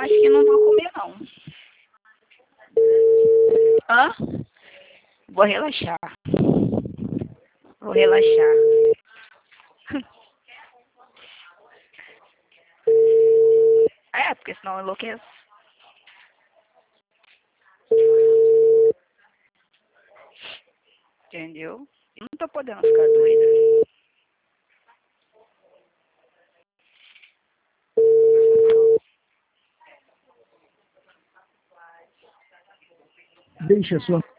acho que não vou comer, não. Hã? Vou relaxar. Vou relaxar. É, porque senão eu enlouqueço. Entendeu? Eu não tô podendo ficar doida. Deixe a sua